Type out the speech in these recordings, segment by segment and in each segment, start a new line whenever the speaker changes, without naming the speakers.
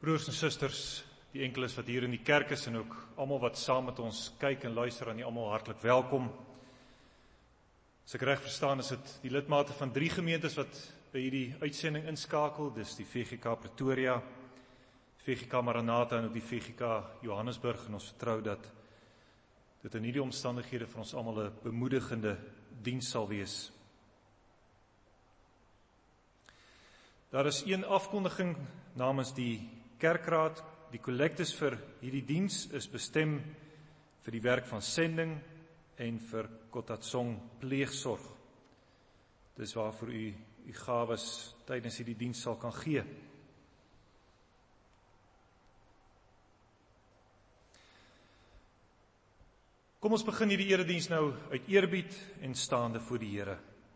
Broers en susters, die enkeles wat hier in die kerk is en ook almal wat saam met ons kyk en luister, aan die almal hartlik welkom. As ek reg verstaan, is dit die lidmate van 3 gemeentes wat by hierdie uitsending inskakel. Dis die VGK Pretoria, VGK Maranatha en ook die VGK Johannesburg. En ons vertrou dat dit in hierdie omstandighede vir ons almal 'n bemoedigende diens sal wees. Daar is een afkondiging namens die Kerkraad. Die kollektes vir hierdie diens is bestem vir die werk van sending en vir Kotatsong pleegsorg. Dis waarvoor u gawes tydens hierdie diens sal kan gee. Kom ons begin hierdie erediens nou uit eerbied en staande voor die Here.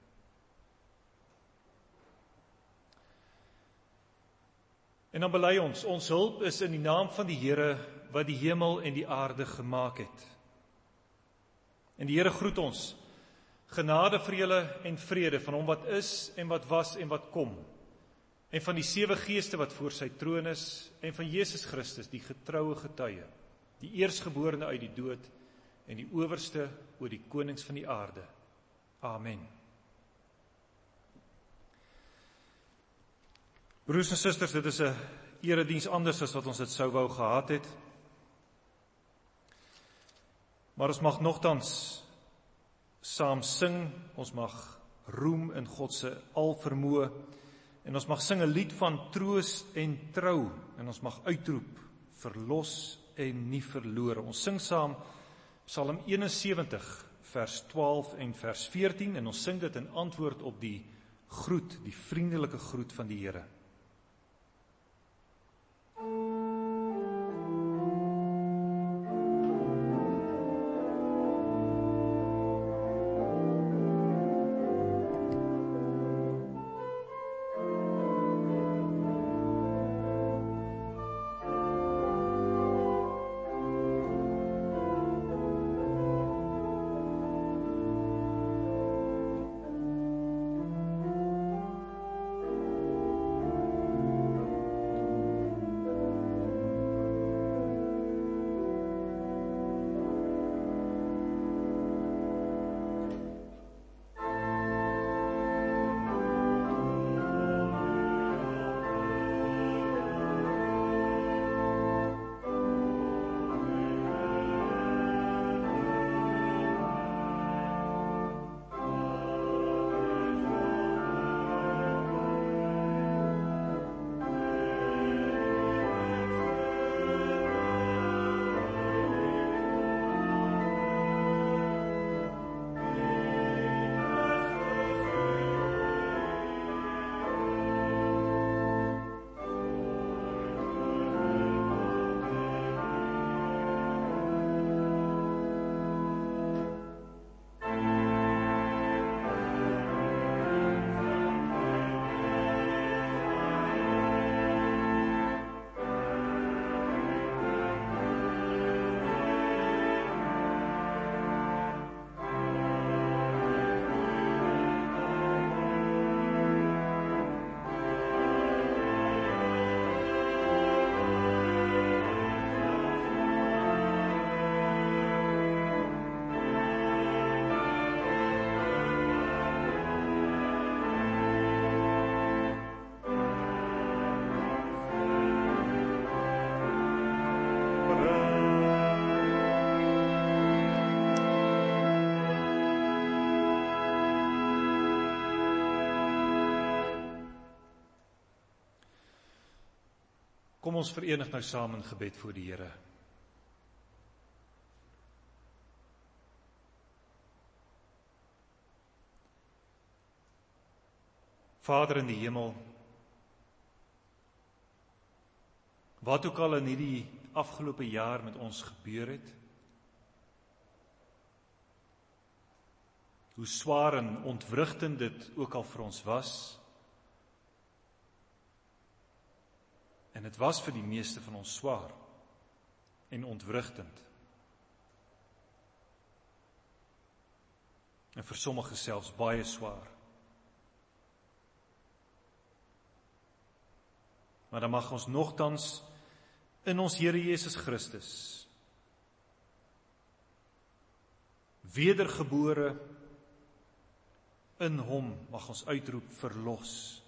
En dan bely ons hulp is in die naam van die Here wat die hemel en die aarde gemaak het. En die Here groet ons, genade vir julle en vrede van hom wat is en wat was en wat kom, en van die 7 geeste wat voor sy troon is, en van Jesus Christus, die getroue getuie, die eerstgeborene uit die dood, en die owerste oor die konings van die aarde. Amen. Broers en susters, dit is 'n erediens anders as wat ons dit sou wou gehad het. Maar ons mag nogtans saam sing, ons mag roem in God se alvermoë, en ons mag sing 'n lied van troos en trou, en ons mag uitroep, verlos en nie verlore. Ons sing saam Psalm 71, vers 12 en vers 14, en ons sing dit in antwoord op die groet, die vriendelike groet van die Here. Kom ons verenig nou saam in gebed voor die Here. Vader in die hemel, wat ook al in hierdie afgelope jaar met ons gebeur het, hoe swaar en ontwrigtend dit ook al vir ons was, en dit was vir die meeste van ons swaar en ontwrigtend. En vir sommige selfs baie swaar. Maar dan mag ons nogtans in ons Here Jesus Christus, wedergebore, in hom mag ons uitroep verlos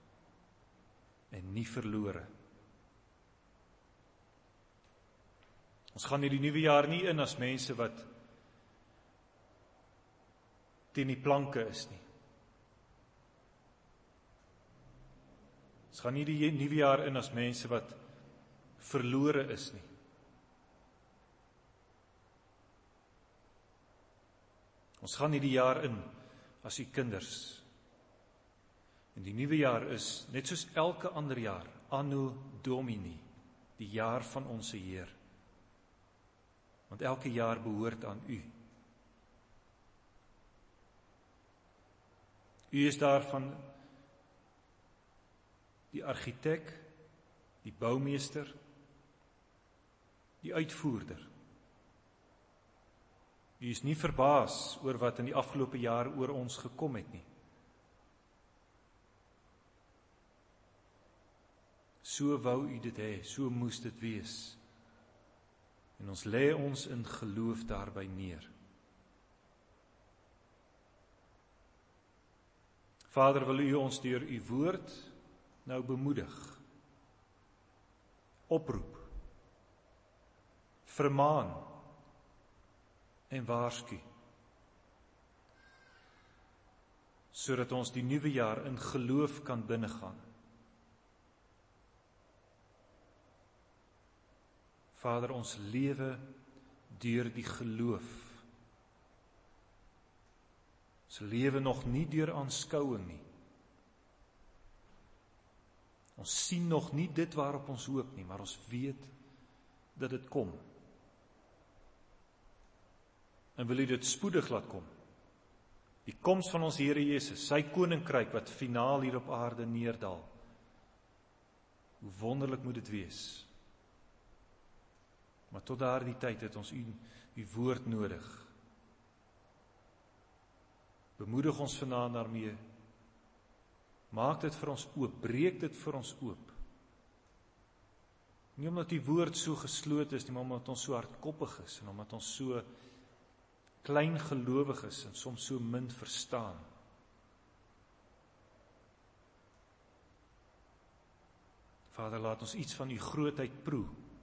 en nie verlore. Ons gaan hierdie nuwe jaar nie in as mense wat teen die planke is nie. Ons gaan nie die nuwe jaar in as mense wat verlore is nie. Ons gaan hierdie jaar in as u kinders. En die nuwe jaar is, net soos elke ander jaar, Anno Domini, die jaar van ons Heer. Want elke jaar behoort aan u. U is daarvan die argitek, die boumeester, die uitvoerder. U is nie verbaas oor wat in die afgelope jaar oor ons gekom het nie. So wou u dit hê, so moes dit wees. En ons lê ons in geloof daarby neer. Vader, wil u ons deur u woord nou bemoedig, oproep, vermaan en waarsku, sodat ons die nuwe jaar in geloof kan binnegaan. Vader, ons lewe deur die geloof. Ons lewe nog nie deur aanskouing nie. Ons sien nog nie dit waarop ons hoop nie, maar ons weet dat dit kom. En wil u dit spoedig laat kom. Die koms van ons Here Jesus, sy koninkryk wat finaal hier op aarde neerdal. Hoe wonderlik moet dit wees. Maar tot daardie tyd het ons u woord nodig. Bemoedig ons vanaand daarmee. Maak dit vir ons oop, breek dit vir ons oop. Nie omdat die woord so gesloot is, nie, maar omdat ons so hardkoppig is, en omdat ons so klein gelowig is, en soms so min verstaan. Vader, laat ons iets van u grootheid proe.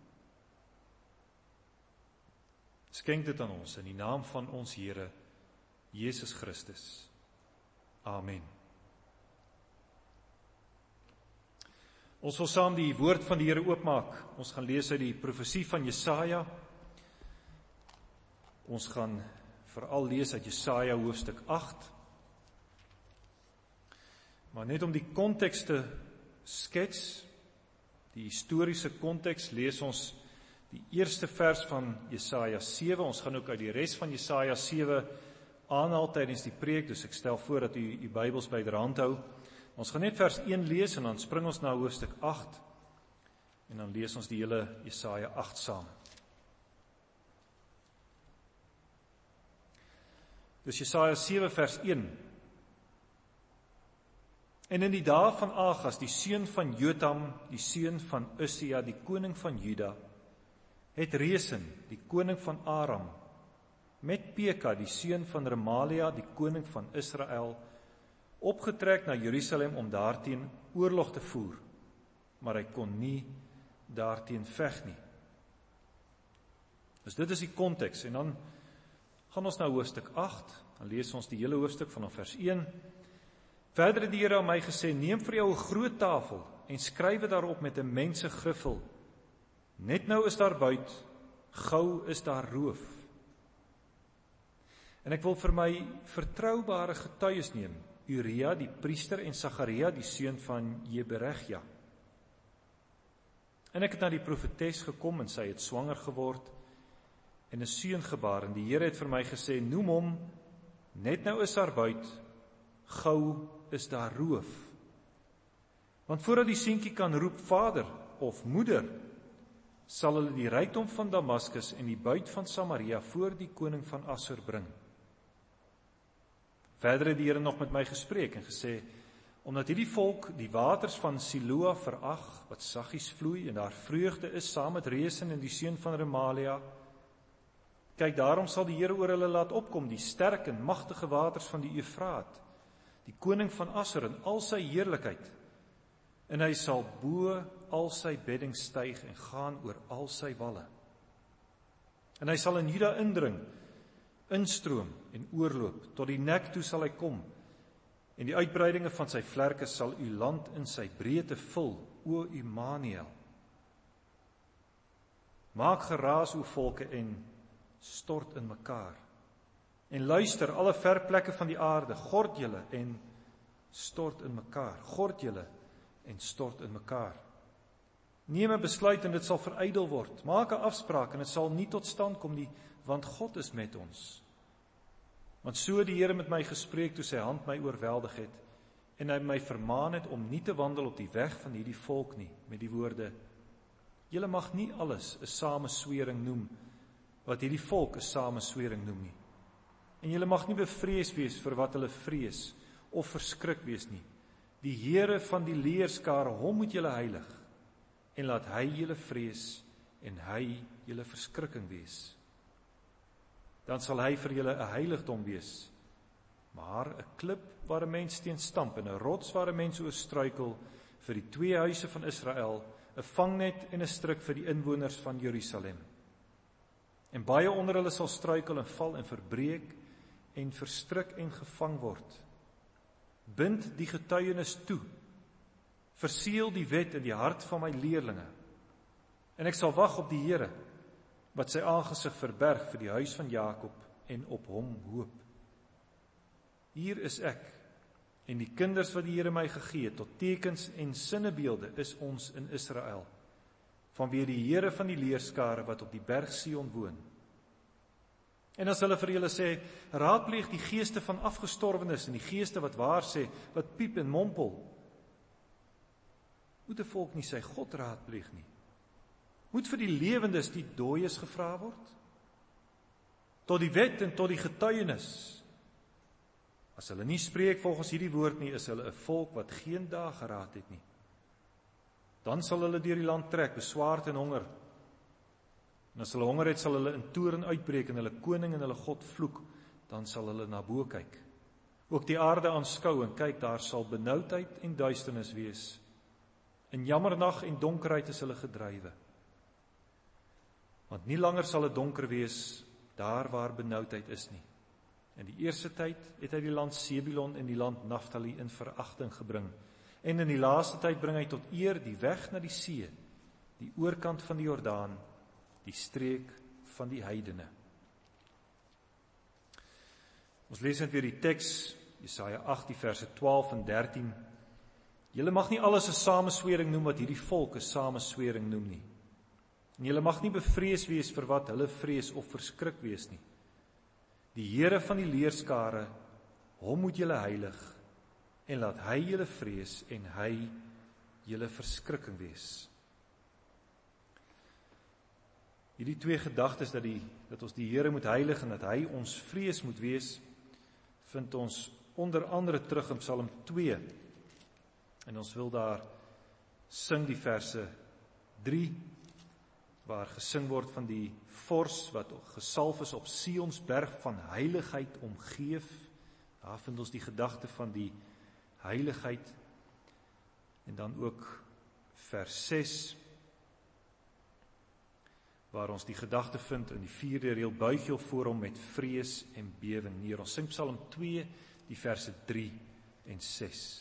Skenk dit aan ons, in die naam van ons Here, Jesus Christus. Amen. Ons wil saam die woord van die Here oopmaak. Ons gaan lees uit die profesie van Jesaja. Ons gaan veral lees uit Jesaja hoofstuk 8. Maar net om die konteks te skets, die historiese konteks, lees ons die eerste vers van Jesaja 7. Ons gaan ook uit die res van Jesaja 7 aanhaal tydens die preek, dus ek stel voor dat u die Bybels byderhand hou. Ons gaan net vers 1 lees en dan spring ons na hoofstuk 8 en dan lees ons die hele Jesaja 8 saam. Dus Jesaja 7 vers 1. En in die dae van Agas, die seun van Jotam, die seun van Uzia, die koning van Juda, het Resen, die koning van Aram, met Peka, die seun van Remalia, die koning van Israel, opgetrek na Jerusalem om daarteen oorlog te voer, maar hy kon nie daarteen veg nie. Dus dit is die konteks, en dan gaan ons na hoofstuk 8, dan lees ons die hele hoofstuk vanaf vers 1. Verder het die Here aan my gesê, neem vir jou 'n groot tafel, en skryf daarop met 'n mensegriffel. Net nou is daar buit, gou is daar roof. En ek wil vir my vertroubare getuies neem, Uria die priester en Sagaria die seun van Jeberegja. En ek het na die profetes gekom en sy het swanger geword en 'n seun gebaar. En die Here het vir my gesê, noem hom, net nou is daar buit, gou is daar roof. Want voordat die seentjie kan roep vader of moeder, sal hulle die rykdom van Damaskus en die buit van Samaria voor die koning van Assur bring. Verder het die Here nog met my gespreek en gesê, Omdat hierdie volk die waters van Siloa verag, wat saggies vloei, en daar vreugde is saam met Resen en die seun van Remalia. Kyk, daarom sal die Here oor hulle laat opkom, die sterk en magtige waters van die Eufraat, die koning van Assur in al sy heerlikheid, en hy sal bo al sy bedding styg en gaan oor al sy walle. En hy sal in Juda indring, instroom en oorloop, tot die nek toe sal hy kom, en die uitbreidinge van sy vlerke sal u land in sy breedte vul, o Immanuel. Maak geraas, o volke, en stort in mekaar. En luister, alle ver plekke van die aarde, gord julle en stort in mekaar. Gord julle en stort in mekaar. Neem 'n besluit en dit sal verydel word. Maak 'n afspraak en dit sal nie tot stand kom nie, want God is met ons. Want so die Here met my gespreek toe sy hand my oorweldig het, en hy my vermaan het om nie te wandel op die weg van hierdie volk nie, met die woorde: Julle mag nie alles 'n sameswering noem, wat hierdie volk 'n sameswering noem nie. En julle mag nie bevrees wees vir wat hulle vrees, of verskrik wees nie. Die Here van die leerskare, hom moet julle heilig, en laat hy julle vrees, en hy julle verskrikking wees. Dan sal hy vir julle 'n heiligdom wees, maar 'n klip waar 'n mens teen stamp, en 'n rots waar 'n mens oor struikel, vir die twee huise van Israel, 'n vangnet en 'n stryk vir die inwoners van Jerusalem. En baie onder hulle sal struikel en val en verbreek en verstrik en gevang word. Bind die getuienis toe, verseël die wet in die hart van my leerlinge, en ek sal wag op die Here, wat sy aangesig verberg vir die huis van Jakob en op hom hoop. Hier is ek, en die kinders wat die Here my gegee het, tot tekens en sinnebeelde is ons in Israel, vanweë die Here van die leerskare wat op die berg Sion woon. En as hulle vir julle sê, raadpleeg die geeste van afgestorwenes en die geeste wat waar sê, wat piep en mompel, moet 'n volk nie sy God raadpleeg nie. Moet vir die lewendes die dooies gevra word? Tot die wet en tot die getuienis. As hulle nie spreek volgens hierdie woord nie, is hulle 'n volk wat geen dageraad het nie. Dan sal hulle deur die land trek, beswaard en honger. En as hulle honger het, sal hulle in toorn uitbreek en hulle koning en hulle God vloek, dan sal hulle na bo kyk. Ook die aarde aanskou en kyk, daar sal benoudheid en duisternis wees. In jammernag en donkerheid is hulle gedrywe. Want nie langer sal dit donker wees daar waar benoudheid is nie. In die eerste tyd het hy die land Sebulon en die land Naftali in veragting gebring. En in die laaste tyd bring hy tot eer die weg na die see, die oorkant van die Jordaan, die streek van die heidene. Ons lees net weer die teks, Jesaja 8, die verse 12 en 13. Julle mag nie alles 'n sameswering noem wat hierdie volk 'n sameswering noem nie. En julle mag nie bevrees wees vir wat hulle vrees of verskrik wees nie. Die Here van die leerskare, hom moet julle heilig, en laat hy julle vrees en hy julle verskrikking wees. Hierdie twee gedagtes dat ons die Here moet heilig en dat hy ons vrees moet wees, vind ons onder andere terug in Psalm 2. En ons wil daar sing die verse 3, waar gesing word van die vors wat gesalf is op Sions berg van heiligheid omgeef. Daar vind ons die gedagte van die heiligheid. En dan ook vers 6, waar ons die gedagte vind in die 4de reël, buig jou voor hom met vrees en bewing neer. Ons sing Psalm 2, die verse 3 en 6.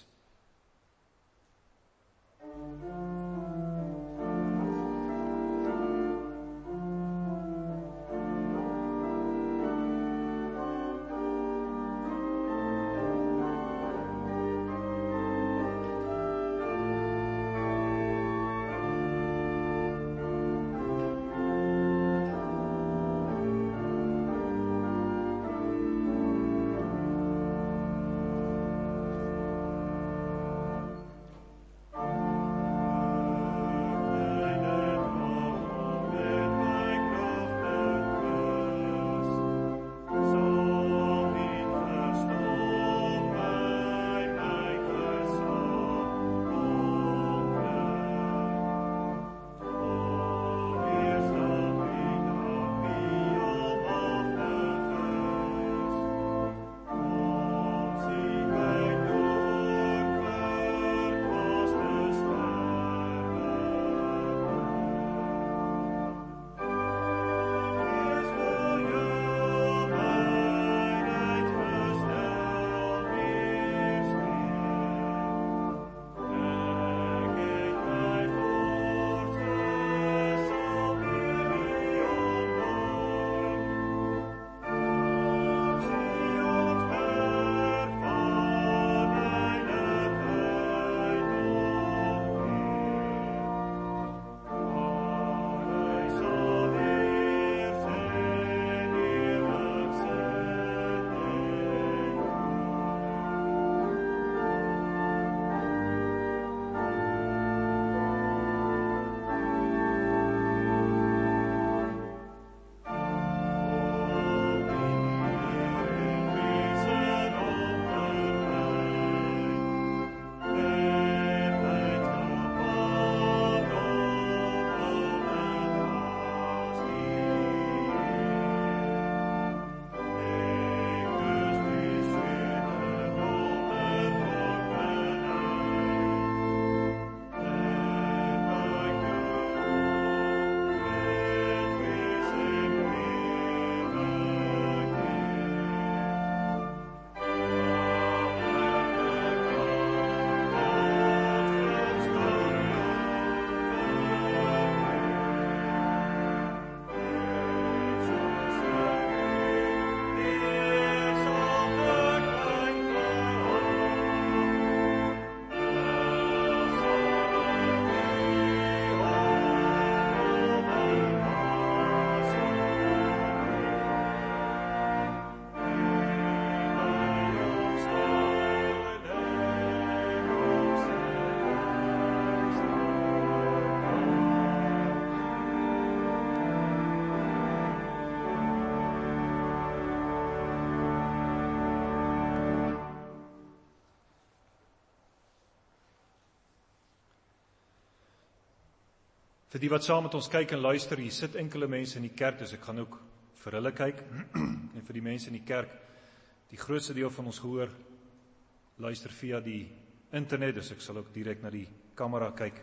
Vir die wat saam met ons kyk en luister, hier sit enkele mense in die kerk, dus ek gaan ook vir hulle kyk, en vir die mense in die kerk, die grootste deel van ons gehoor, luister via die internet, dus ek sal ook direk na die kamera kyk.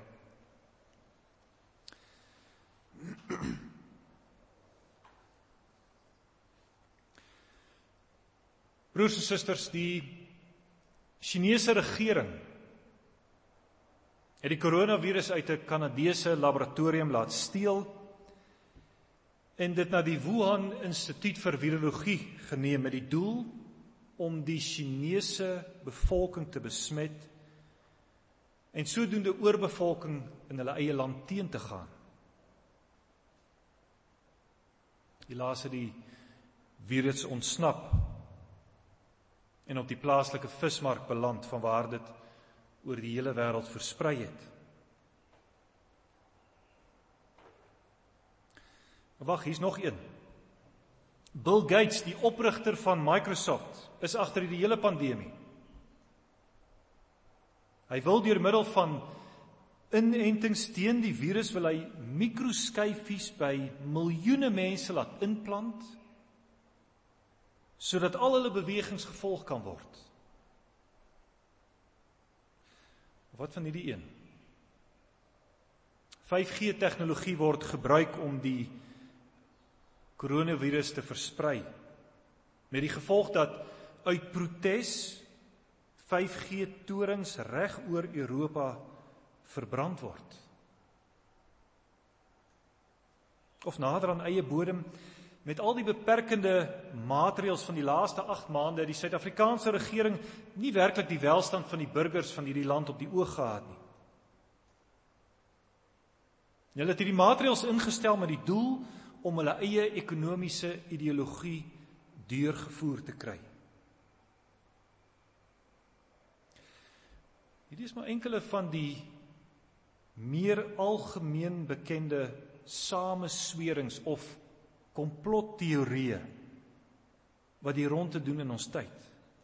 Broers en susters, die Chinese regering het die coronavirus uit 'n Kanadese laboratorium laat steel en dit na die Wuhan Instituut vir Virologie geneem met die doel om die Chinese bevolking te besmet en sodoende oorbevolking in hulle eie land teen te gaan. Helaas het die virus ontsnap en op die plaaslike vismark beland, vanwaar dit oor die hele wêreld versprei het. Wag, hier's nog een. Bill Gates, die oprigter van Microsoft, is agter die hele pandemie. Hy wil deur middel van inentings teen die virus wil hy mikroskyfies by miljoene mense laat inplant, sodat al hulle bewegings gevolg kan word. Wat van hierdie een? 5G tegnologie word gebruik om die coronavirus te versprei, met die gevolg dat uit protes 5G torings reg oor Europa verbrand word. Of nader aan eie bodem, met al die beperkende maatreëls van die laaste 8 maande, die Suid-Afrikaanse regering nie werklik die welstand van die burgers van hierdie land op die oog gehad nie. Hulle het hierdie maatreëls ingestel met die doel om hulle eie ekonomiese ideologie deurgevoer te kry. Hierdie is maar enkele van die meer algemeen bekende sameswerings of komplotteorieë wat die rond te doen in ons tyd.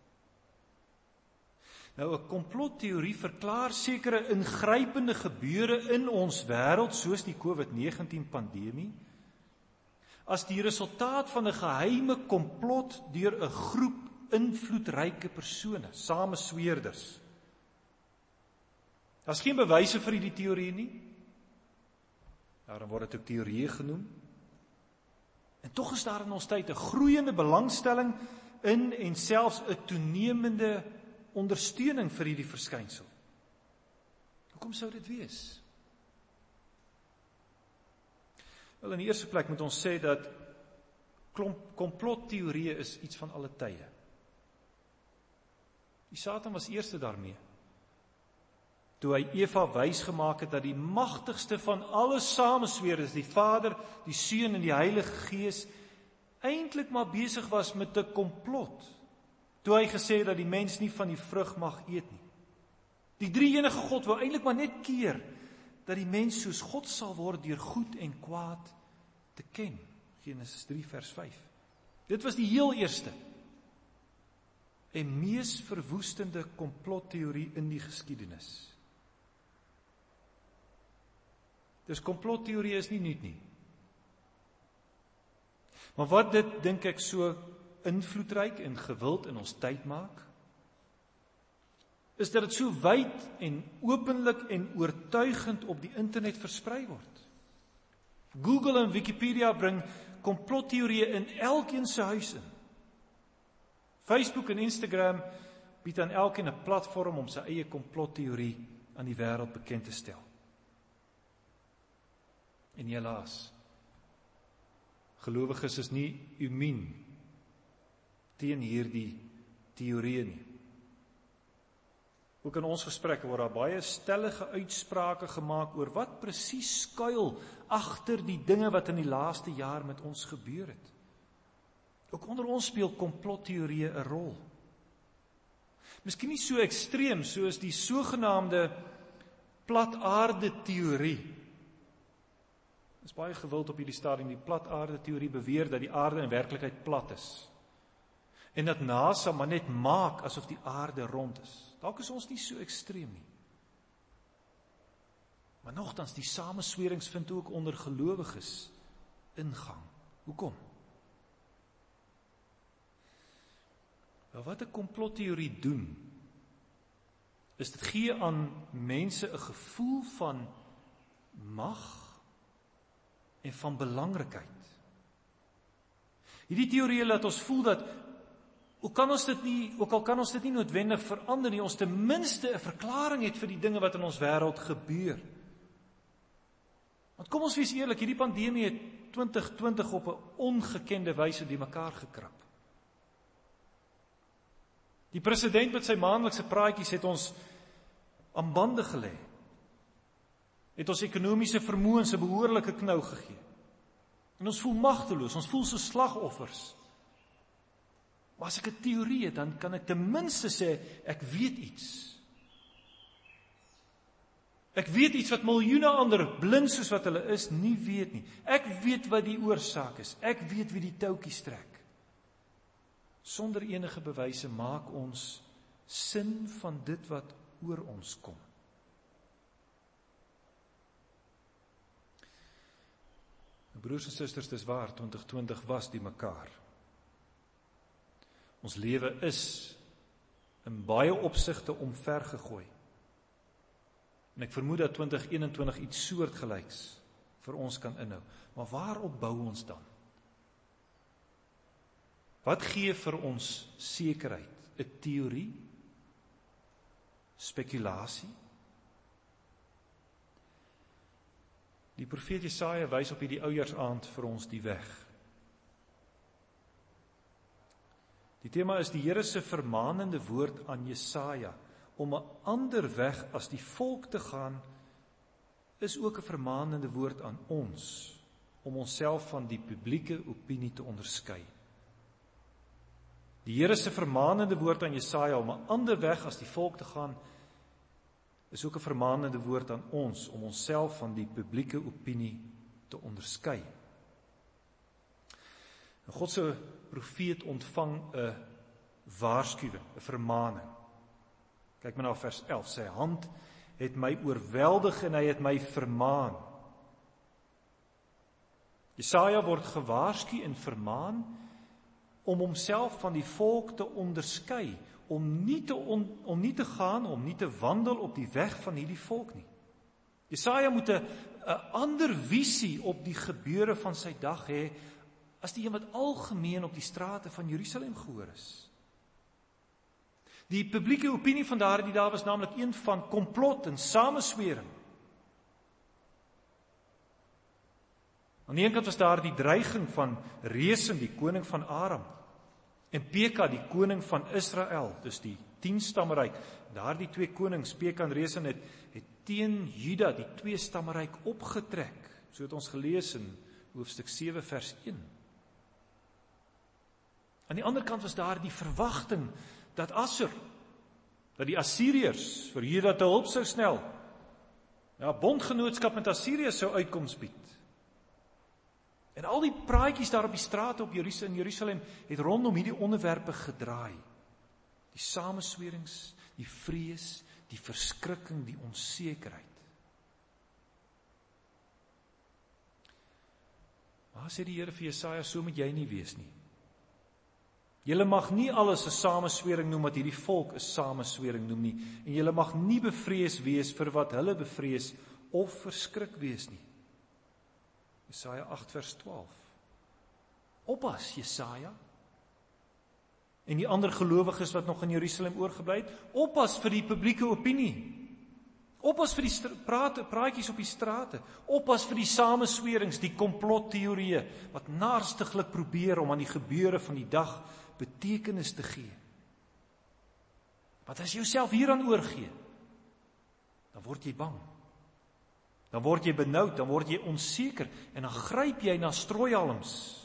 Nou, 'n komplotteorie verklaar sekere ingrypende gebeure in ons wêreld, soos die COVID-19 pandemie, as die resultaat van 'n geheime komplot deur 'n groep invloedryke persone, samesweerders. Daar's geen bewyse vir hierdie teorie nie. Daarom word dit ook teorieë genoem. En tog is daar in ons tyd 'n groeiende belangstelling in en selfs 'n toenemende ondersteuning vir hierdie verskynsel. Hoekom sou dit wees? Wel, in die eerste plek moet ons sê dat komplotteorieë is iets van alle tye. Die Satan was eerste daarmee. Toe hy Eva wys gemaak het dat die magtigste van alle samesweerders, die Vader, die Seun en die Heilige Gees, eintlik maar besig was met 'n komplot. Toe hy gesê het dat die mens nie van die vrug mag eet nie. Die drie-enige God wou eintlik maar net keer dat die mens soos God sal word deur goed en kwaad te ken. Genesis 3 vers 5. Dit was die heel eerste en mees verwoestende komplotteorie in die geskiedenis. Dus komplotteorie is nie nuut nie. Maar wat dit, dink ek, so invloedryk en gewild in ons tyd maak, is dat dit so wyd en openlik en oortuigend op die internet versprei word. Google en Wikipedia bring komplotteorieë in elkeen se huis in. Facebook en Instagram bied aan elkeen 'n platform om sy eie komplotteorie aan die wêreld bekend te stel. En helaas, gelowiges is nie immuun teen hierdie teorieë nie. Ook in ons gesprekke word daar baie stellige uitsprake gemaak oor wat presies skuil agter die dinge wat in die laaste jaar met ons gebeur het. Ook onder ons speel komplotteorieë 'n rol. Miskien nie so ekstreem soos die sogenaamde plataarde teorie. Dit is baie gewild op hierdie stadium. Die plataarde teorie beweer dat die aarde in werklikheid plat is. En dat NASA maar net maak asof die aarde rond is. Dalk is ons nie so ekstreem nie. Maar nogtans, die samenswerings vind ook onder gelowiges ingang. Hoekom? Wel, wat 'n komplotteorie doen, is dit gee aan mense 'n gevoel van mag en van belangrikheid. Hierdie teorie laat ons voel dat, ook al kan ons dit nie noodwendig verander nie, ons ten minste 'n verklaring het vir die dinge wat in ons wêreld gebeur. Want kom ons wees eerlik, hierdie pandemie het 2020 op 'n ongekende wyse die mekaar gekrap. Die president met sy maandelikse praatjies het ons aan bande gelê. Het ons ekonomiese vermoëns 'n behoorlike knou gegee. En ons voel magteloos, ons voel so slagoffers. Maar as ek 'n teorie het, dan kan ek ten minste sê, ek weet iets. Ek weet iets wat miljoene ander, blind soos wat hulle is, nie weet nie. Ek weet wat die oorsaak is. Ek weet wie die touwtjies trek. Sonder enige bewyse maak ons sin van dit wat oor ons kom. Broers en susters, dis waar, 2020 was die mekaar. Ons lewe is in baie opsigte omvergegooi. En ek vermoed dat 2021 iets soortgelyks vir ons kan inhou. Maar waarop bou ons dan? Wat gee vir ons sekerheid? 'n teorie? Spekulasie? Die profeet Jesaja wys op hierdie oujaarsaand vir ons die weg. Die tema is die Here se vermaanende woord aan Jesaja om 'n ander weg as die volk te gaan, is ook 'n vermaanende woord aan ons, om onsself van die publieke opinie te onderskei. Die Here se vermaanende woord aan Jesaja om 'n ander weg as die volk te gaan, is ook 'n vermaanende woord aan ons, om onsself van die publieke opinie te onderskei. En God se profeet ontvang 'n waarskuwing, 'n vermaaning. Kyk maar na vers 11, sy hand het my oorweldig en hy het my vermaan. Jesaja word gewaarsku en vermaan om homself van die volk te onderskei, om nie te wandel op die weg van hierdie volk nie. Jesaja moet 'n ander visie op die gebeure van sy dag hê, as die een wat algemeen op die strate van Jerusalem gehoor is. Die publieke opinie van daardie dae was naamlik een van komplot en samenswering. Aan die een kant was daar die dreiging van Resen, die koning van Aram, en Peka, die koning van Israel, dus die 10-stammeryk. Daardie twee konings, Peka en Resen, het teen Juda, die 2-stammeryk, opgetrek. So het ons gelees in hoofstuk 7 vers 1. Aan die ander kant was daar die verwagting dat die Assiriërs vir Juda te hulp sou snel. Ja, bondgenootskap met Assirië sou uitkoms bied. En al die praatjies daar op die strate in Jerusalem het rondom hierdie onderwerpe gedraai. Die samenswerings, die vrees, die verskrikking, die onsekerheid. Maar sê die Here vir Jesaja, so moet jy nie wees nie. Julle mag nie alles 'n samenswering noem wat hierdie volk 'n samenswering noem nie. En julle mag nie bevrees wees vir wat hulle bevrees of verskrik wees nie. Jesaja 8 vers 12. Oppas, Jesaja. En die ander gelowiges wat nog in Jerusalem oorgebly het, oppas vir die publieke opinie. Oppas vir die praatjies op die strate. Oppas vir die samenswerings, die komplotteorieë wat naarstiglik probeer om aan die gebeure van die dag betekenis te gee. Want as jy jouself hieraan oorgee, dan word jy bang. Dan word jy benoud, dan word jy onseker en dan gryp jy na strooihalms.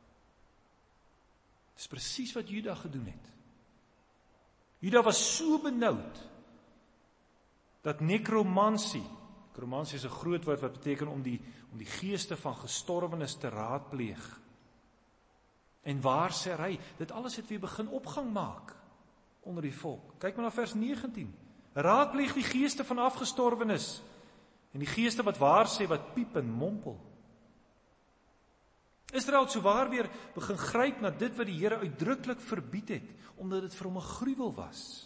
Dis presies wat Juda gedoen het. Juda was so benoud dat nekromansie is 'n groot woord wat beteken om die geeste van gestorwenes te raadpleeg. En waarsêry, dit alles het weer begin opgang maak onder die volk. Kyk maar na vers 19. Raadpleeg die geeste van afgestorwenes En die geeste wat waar sê, wat piep en mompel. Israel het sowaar weer begin gryp na dit wat die Here uitdruklik verbied het, omdat dit vir hom 'n gruwel was.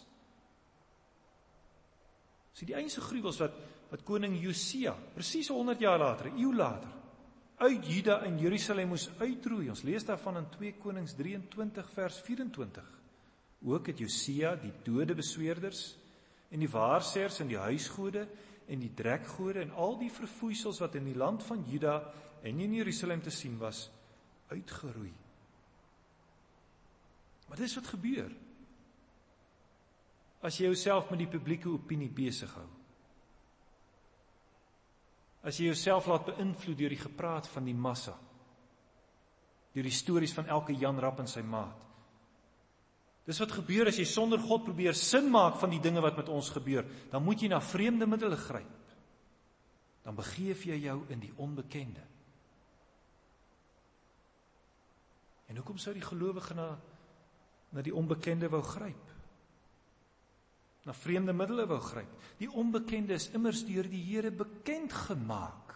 So die einste gruwels wat koning Josia, presies 100 jaar later, 'n eeu later, uit Juda en Jerusalem moes uitroei. Ons lees daarvan in 2 Konings 23 vers 24. Ook het Josia die dode besweerders en die waarsêers en die huisgode en die drekgode en al die verfoeisels wat in die land van Juda en in Jerusalem te sien was, uitgeroei. Maar dis wat gebeur as jy jouself met die publieke opinie besig hou. As jy jouself laat beïnvloed deur die gepraat van die massa, deur die stories van elke Jan Rap en sy maat. Dis wat gebeur as jy sonder God probeer sin maak van die dinge wat met ons gebeur. Dan moet jy na vreemde middele gryp. Dan begeef jy jou in die onbekende. En hoekom sou die gelowige na die onbekende wou gryp? Na vreemde middele wou gryp. Die onbekende is immers deur die Here bekend gemaak.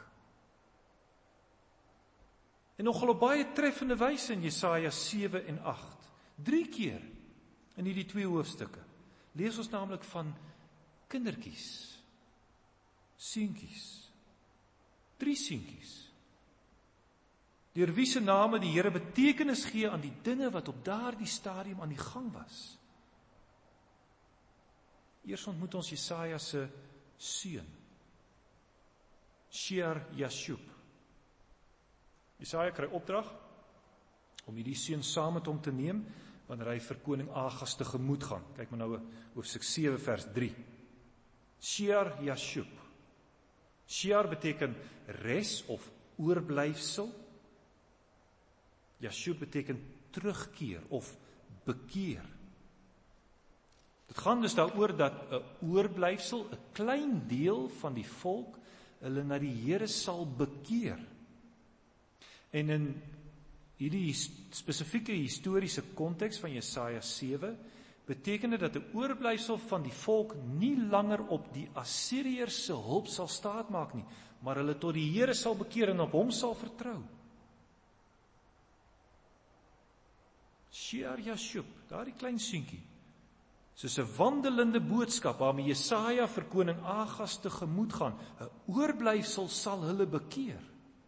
En nogal op baie treffende wyse in Jesaja 7 en 8. 3 keer in hierdie 2 hoofstukke lees ons naamlik van kindertjies, seentjies, 3 seentjies, deur wie se name die Here betekenis gee aan die dinge wat op daardie stadium aan die gang was. Eers ontmoet ons Jesaja se seun, Shear-Jashub. Jesaja kry opdrag om hierdie seun saam met hom te neem wanneer hy vir koning Agas tegemoet gaan. Kyk maar nou hoofstuk 7 vers 3. Shear-Jashub. Shear beteken res of oorblyfsel. Jashub beteken terugkeer of bekeer. Dit gaan dus daaroor dat 'n oorblyfsel, 'n klein deel van die volk, hulle na die Here sal bekeer. En in hierdie spesifieke historiese konteks van Jesaja 7, beteken dit dat 'n oorblyfsel van die volk nie langer op die Assiriërs se hulp sal staatmaak nie, maar hulle tot die Here sal bekeer en op hom sal vertrou. Shear-Jashub, daardie klein seentjie, soos 'n wandelende boodskap waarmee Jesaja vir koning Agas tegemoet gaan, 'n oorblyfsel sal hulle bekeer.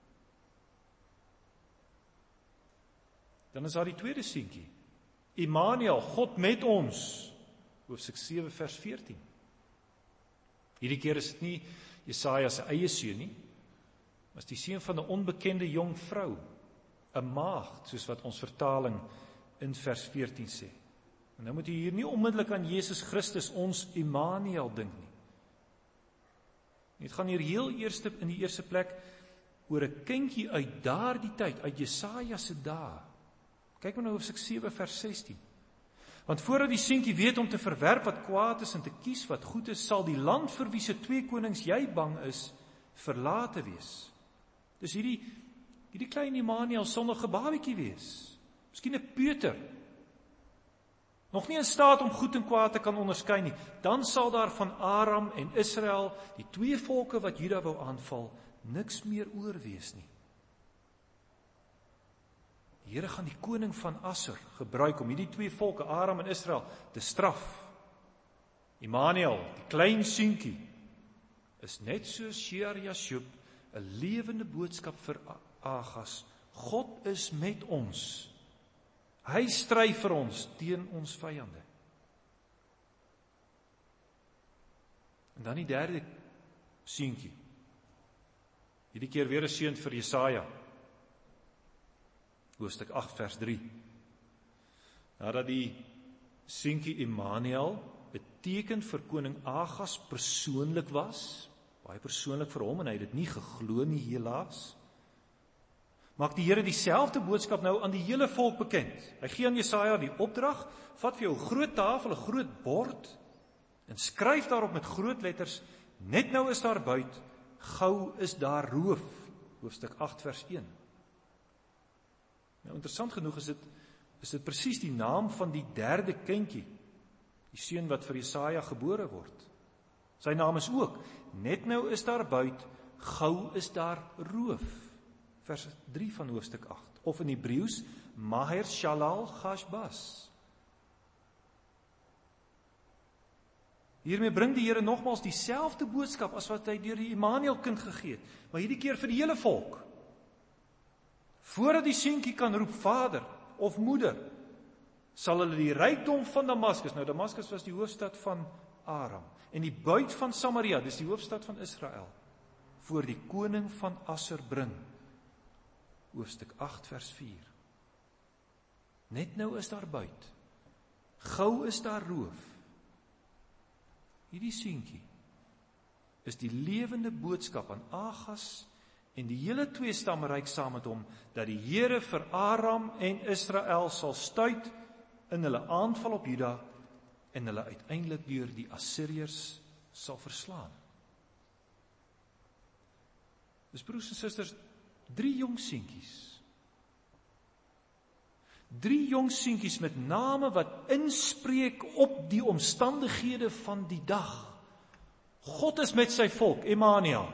Dan is daar die tweede seentjie, Immanuel, God met ons, hoofstuk 7 vers 14. Hierdie keer is dit nie Jesaja se eie seun nie, maar is die seun van 'n onbekende jong vrou, 'n maagd, soos wat ons vertaling in vers 14 sê. En nou moet jy hier nie onmiddellik aan Jesus Christus, ons Immanuel, dink nie. Dit gaan hier heel in die eerste plek oor 'n kindjie uit daardie tyd, uit Jesaja se dae. Kyk maar nou hoofstuk 7 vers 16. Want voordat die seentjie weet om te verwerp wat kwaad is en te kies wat goed is, sal die land vir wie se 2 konings jy bang is, verlate wees. Dus hierdie klein Immanuel sal nog 'n babietjie wees. Miskien 'n peuter. Nog nie in staat om goed en kwaad te kan onderskei nie. Dan sal daar van Aram en Israel, die 2 volke wat Juda wou aanval, niks meer oor wees nie. Die Here gaan die koning van Assur gebruik om hierdie 2 volke, Aram en Israel, te straf. Immanuel, die klein seentjie, is net soos Shear-Jashub 'n lewende boodskap vir Agas. God is met ons. Hy stry vir ons teen ons vyande. En dan die derde seentjie. Hierdie keer weer 'n seun vir Jesaja. Hoofstuk 8 vers 3. Nadat die seentjie Immanuel 'n teken vir koning Agas persoonlik was, baie persoonlik vir hom en hy het dit nie geglo nie helaas, maak die Here dieselfde boodskap nou aan die hele volk bekend. Hy gee aan Jesaja die opdrag, vat vir jou 'n groot tafel, 'n groot bord, en skryf daarop met groot letters, net nou is daar buit, gou is daar roof, hoofstuk 8 vers 1. Nou interessant genoeg is dit presies die naam van die derde kindjie, die seun wat vir Jesaja gebore word. Sy naam is ook, net nou is daar buit, gou is daar roof. Vers 3 van hoofstuk 8. Of in Hebreëus, Maher Shalal Gashbas. Hiermee bring die Here nogmaals dieselfde boodskap as wat hy deur die Immanuel kind gegee het, maar hierdie keer vir die hele volk. Voordat die seentjie kan roep Vader of Moeder, sal hulle die rykdom van Damaskus, nou Damaskus was die hoofstad van Aram, en die buit van Samaria, dis die hoofstad van Israel, voor die koning van Assur bring. Hoofstuk 8 vers 4. Net nou is daar buit, gou is daar roof. Hierdie seentjie is die lewende boodskap aan Agas en die hele twee stammeryk saam met hom, dat die Here vir Aram en Israel sal stuit in hulle aanval op Juda en hulle uiteindelik deur die Assiriërs sal verslaan. Dis broers en susters, 3 jong seentjies. 3 jong seentjies met name wat inspreek op die omstandighede van die dag. God is met sy volk, Immanuel.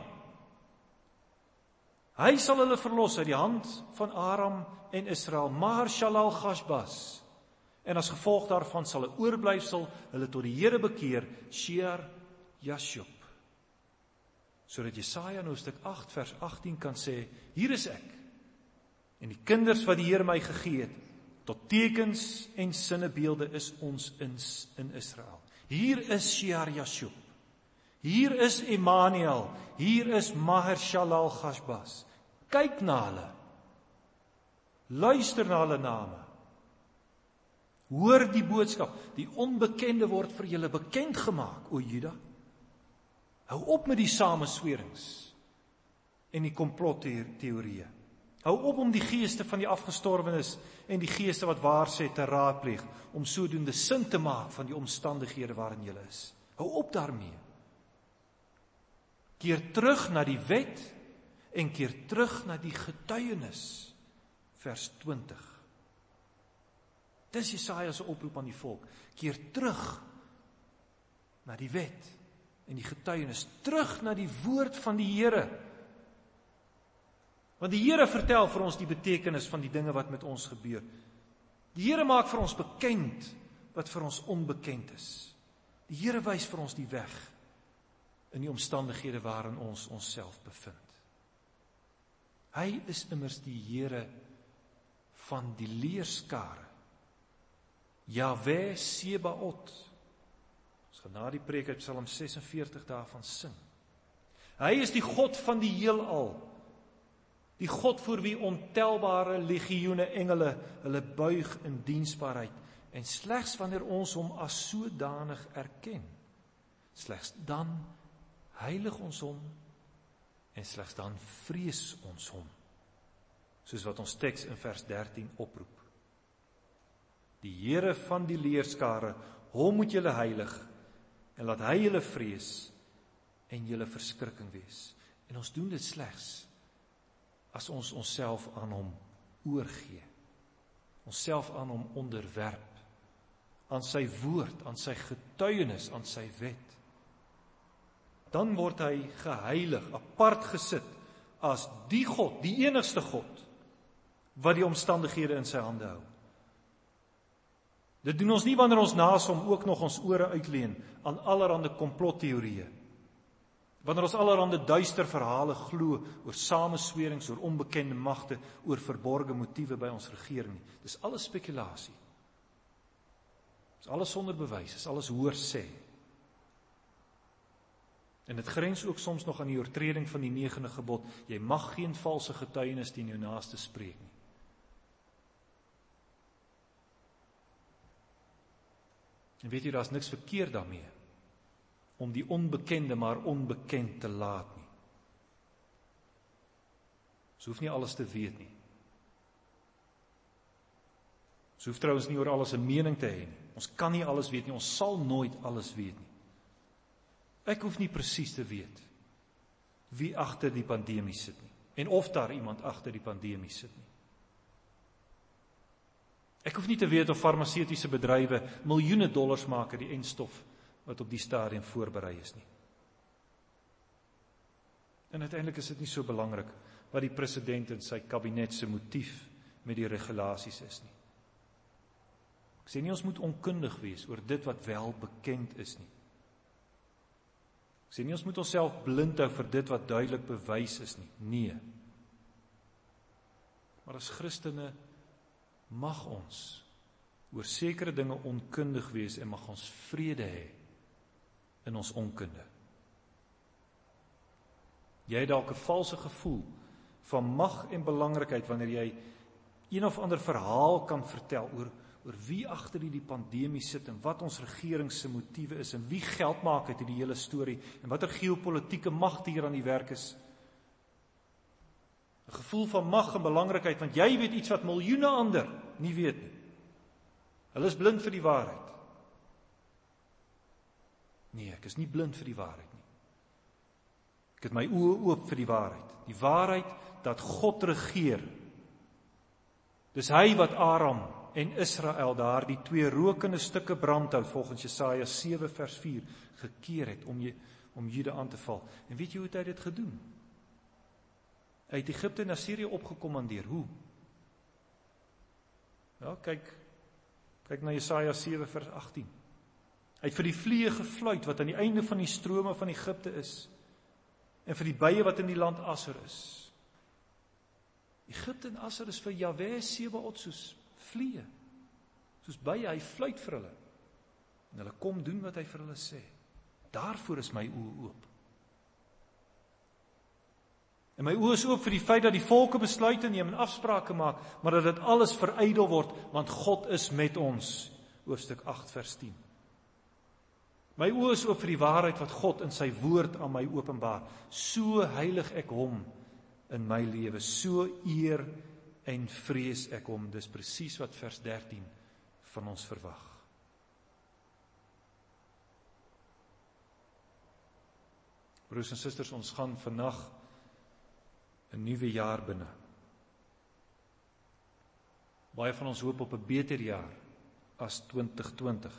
Hy sal hulle verlos uit die hand van Aram en Israel, Maher Shalal Gashbas. En as gevolg daarvan sal 'n oorblyfsel hulle tot die Here bekeer, Shear Jashub. Sodat Jesaja in hoofstuk 8 vers 18 kan sê, hier is ek, en die kinders wat die Here my gegee het, tot tekens en sinnebeelde is ons in Israel. Hier is Shear Jashub. Hier is Immanuel. Hier is Maher Shalal Gashbas. Kyk na hulle. Luister na hulle name. Hoor die boodskap. Die onbekende word vir julle bekend gemaak, o Juda. Hou op met die sameswerings en die komplotteorieë. Hou op om die geeste van die afgestorwenes en die geeste wat waar sê te raadpleeg, om sodoende sin te maak van die omstandighede waarin jy is. Hou op daarmee. Keer terug na die wet en keer terug na die getuienis. Vers 20. Dis Jesaja se oproep aan die volk. Keer terug na die wet en die getuienis, terug na die woord van die Here. Want die Here vertel vir ons die betekenis van die dinge wat met ons gebeur. Die Here maak vir ons bekend wat vir ons onbekend is. Die Here wys vir ons die weg in die omstandighede waarin ons onsself bevind. Hy is immers die Here van die leerskare. Jahwe Sebaot. Ons gaan na die preek uit Psalm 46 daarvan sing. Hy is die God van die heelal. Die God voor wie ontelbare legioene engele hulle buig in diensbaarheid. En slegs wanneer ons hom as sodanig erken, slegs dan heilig ons hom en slegs dan vrees ons hom. Soos wat ons teks in vers 13 oproep. Die Here van die leerskare, hom moet julle heilig en laat hy julle vrees en julle verskrikking wees. En ons doen dit slegs as ons onsself aan hom oorgee, onsself aan hom onderwerp, aan sy woord, aan sy getuienis, aan sy wet. Dan word hy geheilig, apart gesit, as die God, die enigste God, wat die omstandighede in sy hande hou. Dit doen ons nie wanneer ons naas hom ook nog ons ore uitleen aan allerhande komplotteorieë. Wanneer ons allerhande duister verhale glo oor sameswerings, oor onbekende magte, oor verborgde motiewe by ons regering nie. Dis alles spekulasie. Dis alles sonder bewys, dis alles hoorsê. En dit grens ook soms nog aan die oortreding van die 9de gebod. Jy mag geen valse getuienis teen jou naaste spreek nie. En weet jy, daar is niks verkeerd daarmee, om die onbekende maar onbekend te laat nie. Ons hoef nie alles te weet nie. Ons hoef trouwens nie oor alles 'n mening te hê nie. Ons kan nie alles weet nie, ons sal nooit alles weet nie. Ek hoef nie presies te weet wie agter die pandemie sit nie, en of daar iemand agter die pandemie sit nie. Ek hoef nie te weet of farmaseutiese bedrywe miljoene dollars maak uit die enstof wat op die stadium voorberei is nie. En uiteindelik is dit nie so belangrik wat die president en sy kabinet se motief met die regulasies is nie. Ek sê nie ons moet onkundig wees oor dit wat wel bekend is nie. Ek sê nie ons moet onsself blind hou vir dit wat duidelik bewys is nie. Nee. Maar as Christene mag ons oor sekere dinge onkundig wees en mag ons vrede hê in ons onkunde. Jy het dalk 'n valse gevoel van mag en belangrikheid wanneer jy een of ander verhaal kan vertel oor wie agter die pandemie sit en wat ons regering se motiewe is en wie geld maak uit die hele storie en watter geopolitiese magte hier aan die werk is. 'n Gevoel van mag en belangrikheid, want jy weet iets wat miljoene ander nie weet nie. Hulle is blind vir die waarheid. Nee, ek is nie blind vir die waarheid nie. Ek het my oë oop vir die waarheid. Die waarheid dat God regeer. Dis hy wat Aram en Israel daar die 2 rokende stukke brandhout volgens Jesaja 7 vers 4 gekeer het om Juda aan te val. En weet jy hoe het hy dit gedoen? Hy het Egipte en Assirië opgekommandeer. Hoe? Ja, kyk na Jesaja 7 vers 18. Hy het vir die vliee gefluit wat aan die einde van die strome van Egipte is en vir die bye wat in die land Asser is. Egipte en Asser is vir Jahwe Sebaot soos vliee, soos bye, hy fluit vir hulle. En hulle kom doen wat hy vir hulle sê. Daarvoor is my oë oop. En my oë is oop vir die feit dat die volke besluite neem en afsprake maak, maar dat dit alles verydel word, want God is met ons. Hoofstuk 8 vers 10. My oë is oop vir die waarheid wat God in sy woord aan my openbaar. So heilig ek hom in my lewe, so eer en vrees ek hom. Dis presies wat vers 13 van ons verwag. Broers en susters, ons gaan vandag 'n nuwe jaar binne. Baie van ons hoop op 'n beter jaar as 2020.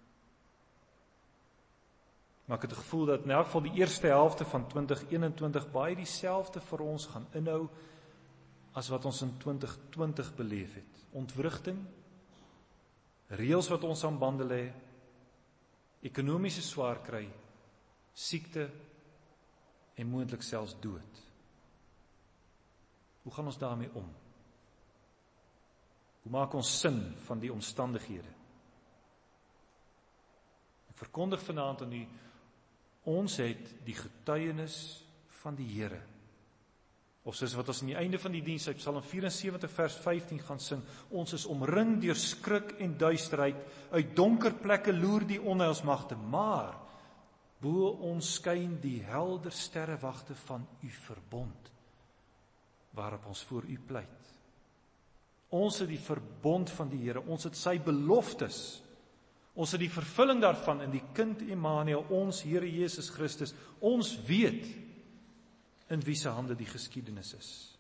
Maar ek het die gevoel dat in elk geval die eerste helfte van 2021 baie dieselfde vir ons gaan inhou as wat ons in 2020 beleef het. Ontwrigting, reëls wat ons aan bande lê, ekonomiese swaar kry, siekte en moontlik selfs dood. Hoe gaan ons daarmee om? Hoe maak ons sin van die omstandighede? Ek verkondig vanaand aan u, ons het die getuienis van die Here. Of soos wat ons aan die einde van die diens uit Psalm 74 vers 15 gaan sing, ons is omring deur skrik en duisterheid, uit donker plekke loer die onheilsmagte, maar bo ons skyn die helder sterrewagte van u verbond, waarop ons voor u pleit. Ons het die verbond van die Here, ons het sy beloftes, ons het die vervulling daarvan in die kind Immanuel, ons Here Jesus Christus. Ons weet in wie se hande die geskiedenis is.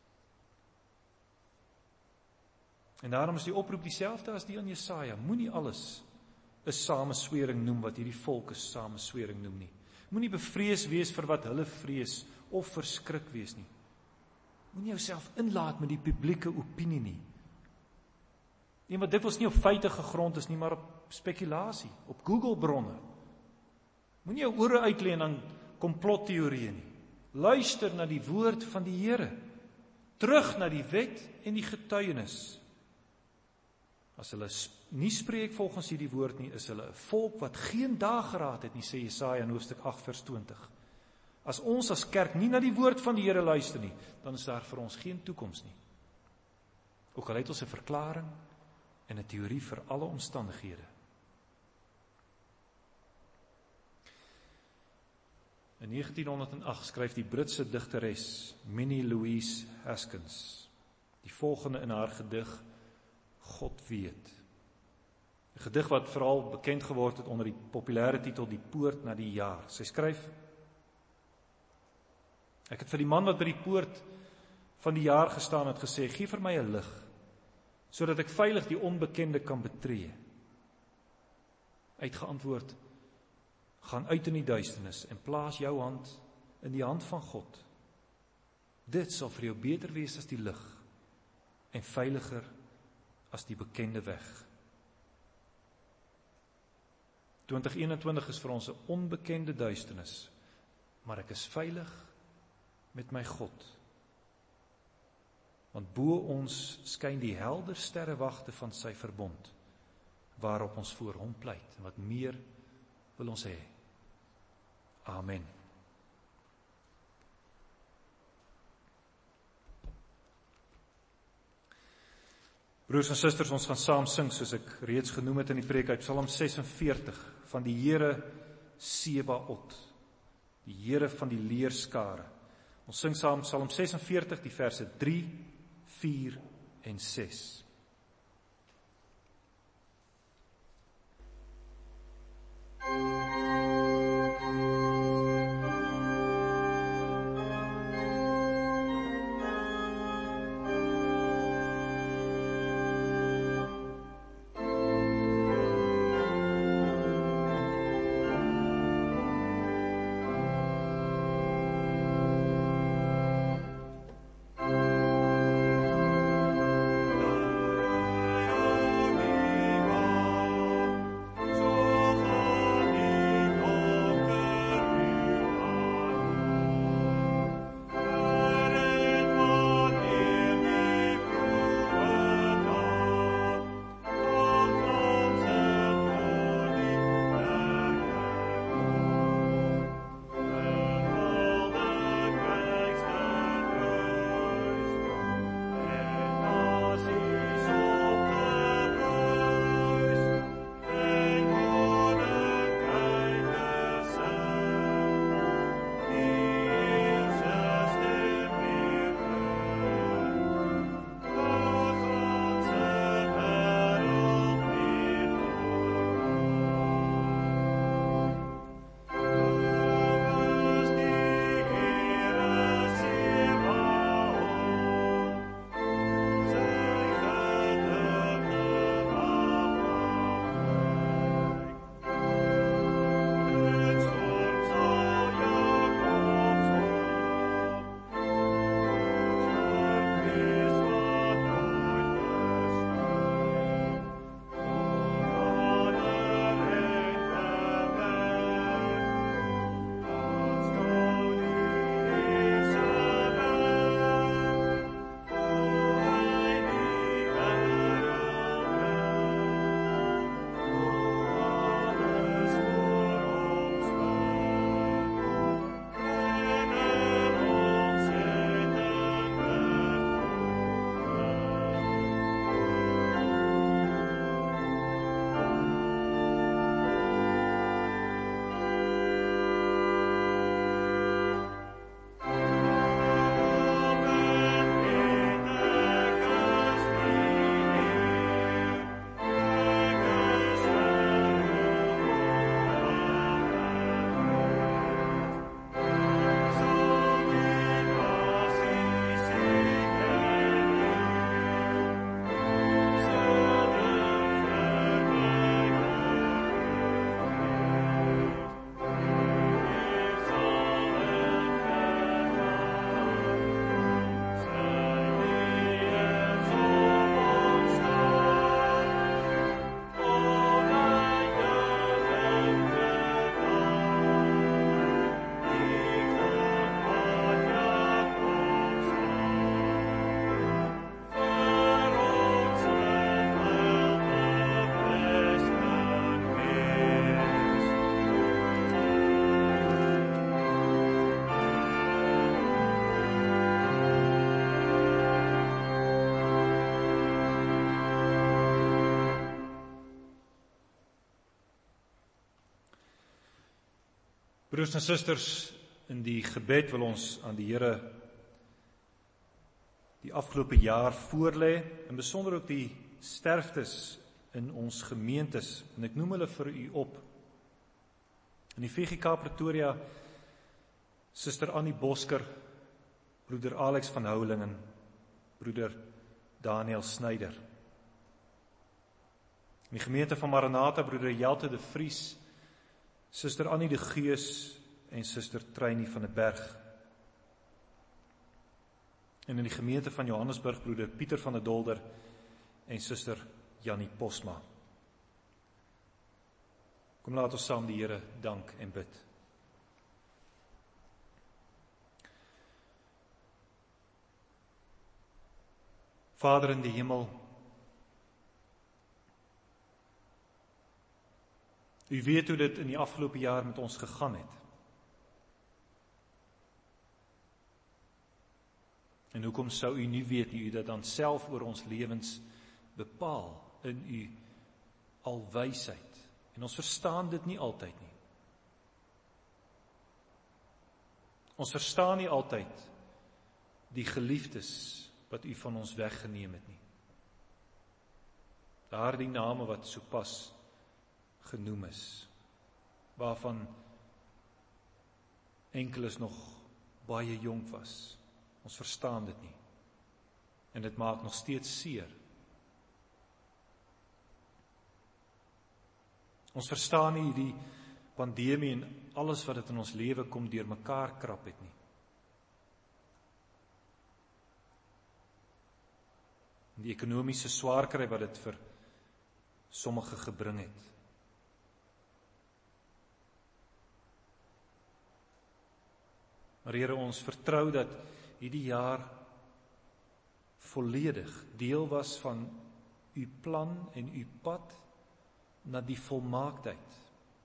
En daarom is die oproep dieselfde as die aan Jesaja. Moenie alles 'n sameswering noem wat hierdie volk 'n sameswering noem nie. Moenie bevrees wees vir wat hulle vrees of verskrik wees nie. Moenie jouself inlaat met die publieke opinie nie. Nee, maar dit was nie op feite gegrond is nie, maar op spekulasie, op Google bronne. Moenie jou ore uitleen aan komplotteorieë nie. Luister na die woord van die Here. Terug na die wet en die getuienis. As hulle nie spreek volgens hierdie woord nie, is hulle 'n volk wat geen dageraad het nie, sê Jesaja in hoofstuk 8 vers 20. As ons as kerk nie na die woord van die Here luister nie, dan is daar vir ons geen toekoms nie. Ook al het ons 'n verklaring en 'n teorie vir alle omstandighede. In 1908 skryf die Britse digteres Minnie Louise Haskins die volgende in haar gedig God weet. 'n Gedig wat veral bekend geword het onder die populêre titel Die Poort na die Jaar. Sy skryf: Ek het vir die man wat by die poort van die jaar gestaan het gesê, gee vir my 'n lig, sodat ek veilig die onbekende kan betree. Uitgeantwoord, gaan uit in die duisternis en plaas jou hand in die hand van God. Dit sal vir jou beter wees as die lig en veiliger as die bekende weg. 2021 is vir ons 'n onbekende duisternis, maar ek is veilig met my God. Want bo ons skyn die helder sterrewagte van sy verbond, waarop ons voor hom pleit. En wat meer wil ons hê? Amen. Broers en susters, ons gaan saam sing, soos ek reeds genoem het in die preek uit Psalm 46, van die Here Sebaot, die Here van die leerskare. Ons sing saam Psalm 46, die verse 3, 4 en 6. Broers en susters, in die gebed wil ons aan die Here die afgelope jaar voorlê, en besonder ook die sterftes in ons gemeentes, en ek noem hulle vir u op. In die VGK Pretoria, Suster Annie Bosker, broeder Alex van Houweling en broeder Daniel Snyder. In die gemeente van Maranatha, broeder Jelte de Vries, Suster Annie de Geus en Suster Treinie van der Berg. En in die gemeente van Johannesburg broeder Pieter van der Dolder en Suster Jannie Posma. Kom laat ons saam die Here dank en bid. Vader in die hemel, U weet hoe dit in die afgelope jaar met ons gegaan het. En hoekom sou U nie weet nie, U dat dan self oor ons lewens bepaal in U alwysheid. En ons verstaan dit nie altyd nie. Ons verstaan nie altyd die geliefdes wat U van ons weggeneem het nie. Daardie name wat sopas genoem is, waarvan enkeles nog baie jonk was. Ons verstaan dit nie. En dit maak nog steeds seer. Ons verstaan nie die pandemie en alles wat dit in ons lewe kom deur mekaar krap het nie. Die ekonomiese swaarkry wat dit vir sommige gebring het. Maar Here, ons vertrou dat hierdie jaar volledig deel was van U plan en U pad na die volmaaktheid.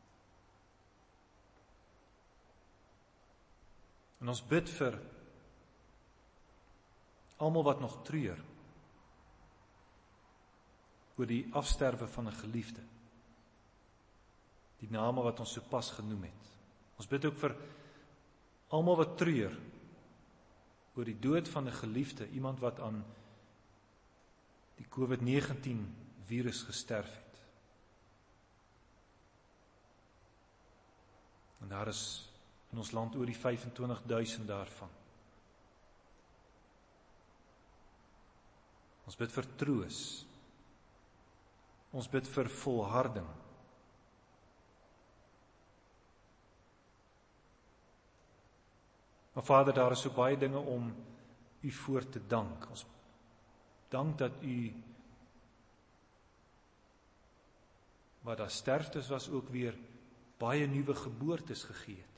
En ons bid vir almal wat nog treur oor die afsterwe van 'n geliefde, die name wat ons sopas genoem het. Ons bid ook vir almal wat treur oor die dood van 'n geliefde, iemand wat aan die COVID-19 virus gesterf het. En daar is in ons land oor die 25.000 daarvan. Ons bid vir troos. Ons bid vir volharding. Maar Vader, daar is so baie dinge om U voor te dank. Ons dank dat U, waar daar sterftes was, ook weer baie nuwe geboortes gegee het.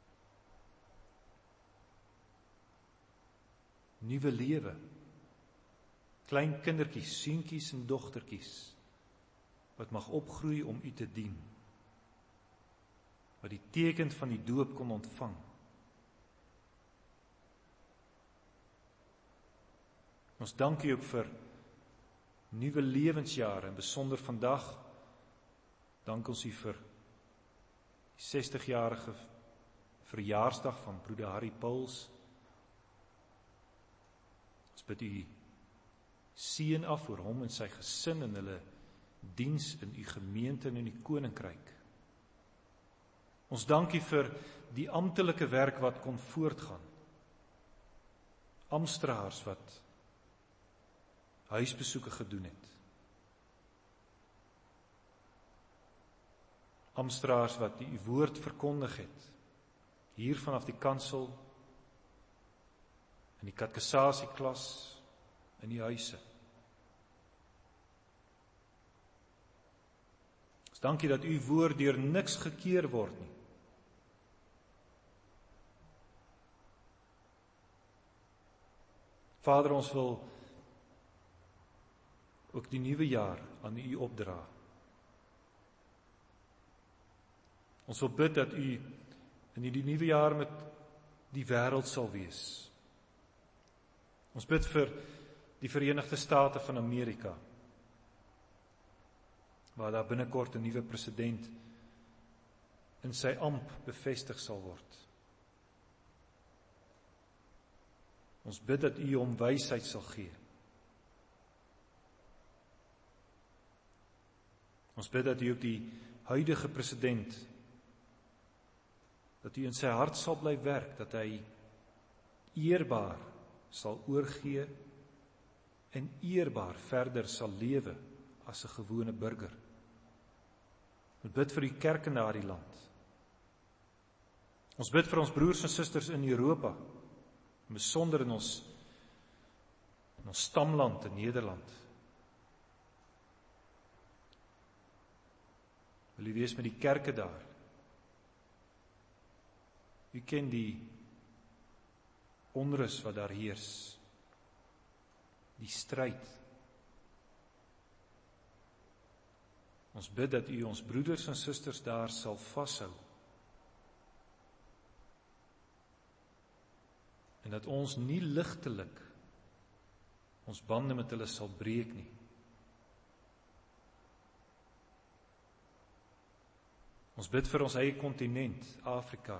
Nuwe lewe. Klein kindertjies, seentjies en dogtertjies, wat mag opgroei om U te dien. Wat die teken van die doop kon ontvang. Ons dank U ook vir nuwe lewensjare, en besonder vandag dank ons U vir die 60-jarige verjaarsdag van broeder Harry Pauls. Ons bid U seën af oor hom en sy gesin en hulle diens in U gemeente en in die koninkryk. Ons dank U vir die amptelike werk wat kon voortgaan. Amstraers wat huisbesoeke gedoen het. Amstraers wat U woord verkondig het, hier vanaf die kansel, in die katekesasieklas, in die huise. Ons dankie dat U woord deur niks gekeer word nie. Vader, ons wil ook die nuwe jaar aan U opdra. Ons wil bid dat U in die nuwe jaar met die wêreld sal wees. Ons bid vir die Verenigde State van Amerika, waar daar binnekort 'n nuwe president in sy amp bevestig sal word. Ons bid dat U hom wysheid sal gee. Ons bid dat U ook die huidige president, dat U in sy hart sal bly werk, dat hy eerbaar sal oorgee en eerbaar verder sal lewe as 'n gewone burger. Ons bid vir die kerk in daardie land. Ons bid vir ons broers en susters in Europa, besonder in ons stamland in Nederland. Wil U wees met die kerke daar. U ken die onrus wat daar heers, die stryd. Ons bid dat U ons broeders en susters daar sal vashou. En dat ons nie ligtelik ons bande met hulle sal breek nie. Ons bid vir ons eie kontinent, Afrika,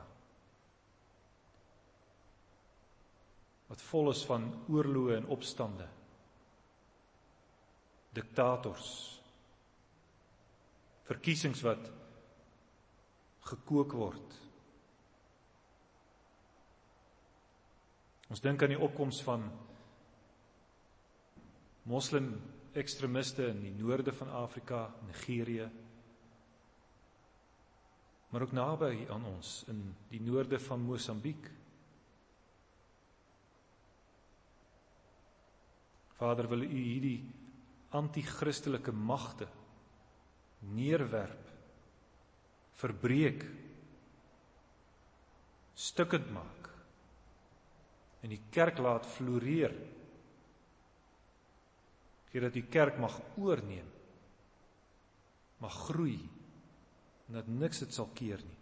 wat vol is van oorloë en opstande, diktators, verkiesings wat gekook word. Ons dink aan die opkoms van moslim-ekstremiste in die noorde van Afrika, Nigerië, maar ook naby aan ons, in die noorde van Mosambiek. Vader, wil U hierdie anti-christelike magte neerwerp, verbreek, stukkend maak, en die kerk laat floreer. Gee dat die kerk mag oorneem, mag groei, en dat niks dit sal keer nie.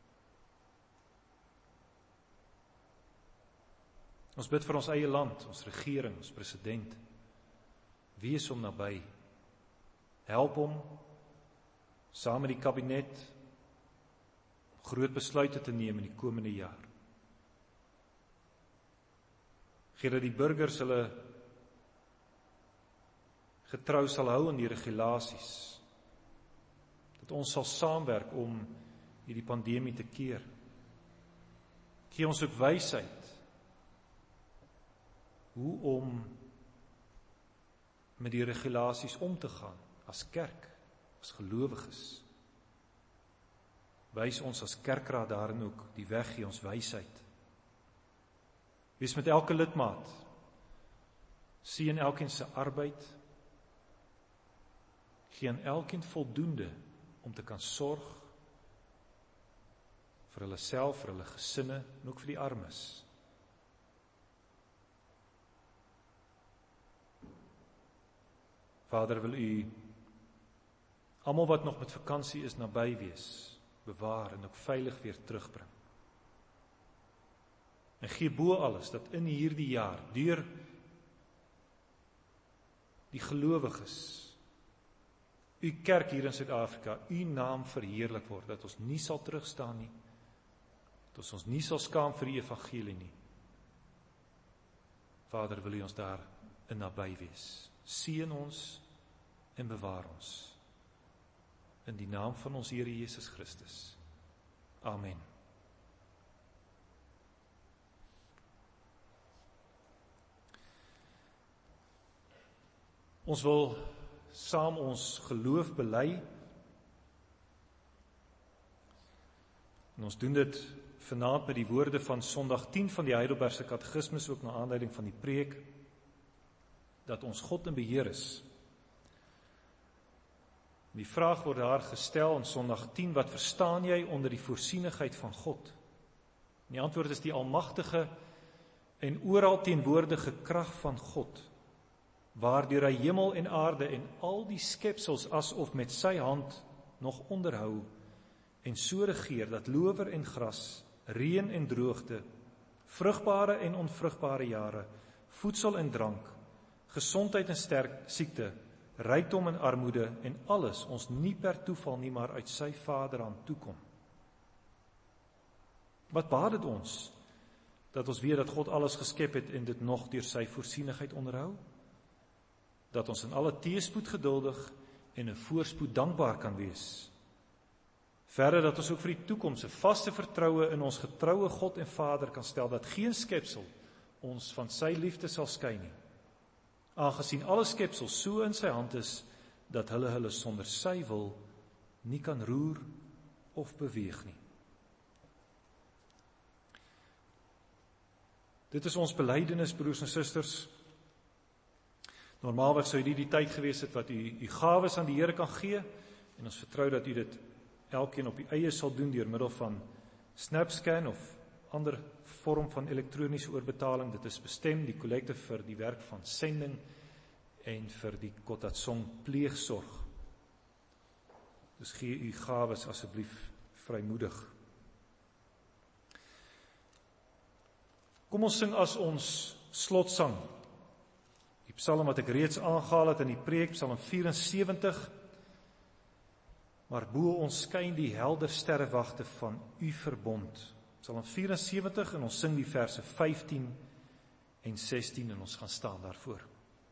Ons bid vir ons eie land, ons regering, ons president. Wees hom naby. Help hom, saam met die kabinet, groot besluite te neem in die komende jaar. Gee dat die burgers hulle getrou sal hou aan die regulasies. Dat ons sal saamwerk om hierdie pandemie te keer. Gee ons ook wysheid hoe om met die regulasies om te gaan as kerk, as gelowiges. Wys ons as kerkraad daarin ook die weg, gee ons wysheid. Wees met elke lidmaat, sien elkeen se arbeid, gee aan elkeen voldoende om te kan sorg vir hulle self, vir hulle gesinne en ook vir die armes. Vader, wil U almal wat nog met vakansie is naby wees, bewaar en ook veilig weer terugbring. En gee bo alles dat in hierdie jaar, deur die gelowiges, U kerk hier in Suid-Afrika, U naam verheerlik word, dat ons nie sal terugstaan nie, dat ons nie sal skaam vir die evangelie nie. Vader, wil U ons daar in naby wees. Seën ons en bewaar ons. In die naam van ons Here Jesus Christus. Amen. Ons wil saam ons geloof bely. En ons doen dit vanaand met die woorde van Sondag 10 van die Heidelbergse Katekismus, ook na aanleiding van die preek, dat ons God in beheer is. Die vraag word daar gestel in Sondag 10, wat verstaan jy onder die voorsienigheid van God? En die antwoord is die almagtige en oral teenwoordige krag van God, waardeur hy hemel en aarde en al die skepsels asof met sy hand nog onderhou en so regeer dat lower en gras, reën en droogte, vrugbare en onvrugbare jare, voedsel en drank, gesondheid en siekte, rykdom en armoede en alles ons nie per toeval nie, maar uit sy Vaderhand toekom. Wat baat dit ons dat ons weet dat God alles geskep het en dit nog deur sy voorsienigheid onderhou? Dat ons in alle teëspoed geduldig en in voorspoed dankbaar kan wees. Verder dat ons ook vir die toekoms 'n vaste vertroue in ons getroue God en Vader kan stel, dat geen skepsel ons van sy liefde sal skei nie. Aangesien alle skepsels so in sy hand is, dat hulle sonder sy wil nie kan roer of beweeg nie. Dit is ons belydenis, broers en susters. Normaalweg sou hierdie die tyd gewees het wat u gawes aan die Here kan gee, en ons vertrou dat u dit elkeen op die eie sal doen deur middel van SnapScan of ander vorm van elektroniese oorbetaling. Dit is bestem, die kollekte vir die werk van sending en vir die Kotatsong pleegsorg. Dus gee u gawes asseblief vrymoedig. Kom ons sing as ons slotsang die psalm wat ek reeds aangehaal het in die preek, Psalm 74, maar bo ons skyn die helder sterrewagte van u verbond. Psalm 74 en ons sing die verse 15 en 16 en ons gaan staan daarvoor.